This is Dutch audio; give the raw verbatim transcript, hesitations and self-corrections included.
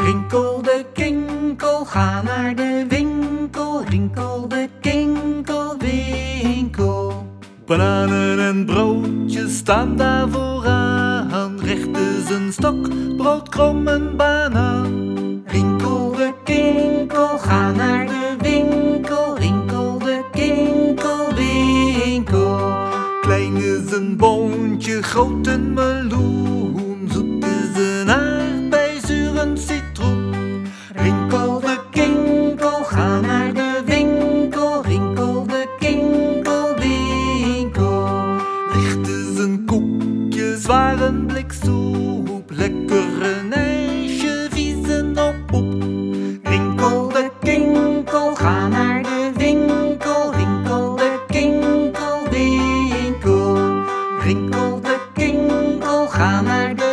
Rinkel de kinkel, ga naar de winkel. Rinkel de kinkel, winkel. Bananen en broodjes staan daar vooraan. Recht is een stok, brood, krom en banaan. Rinkel de kinkel, ga naar de winkel. Rinkel de kinkel, winkel. Klein is een boontje, groot een meloen. Zoet is een aardbei, zuur een citroen. Rinkel de kinkel, ga naar de winkel. Rinkel de kinkel, winkel. Licht is een koekje, zwaar een blik soep. Lekker een ijsje, vies en op poep. Rinkel de kinkel, ga naar de winkel. Rinkel de kinkel, winkel. Rinkel de kinkel, ga naar de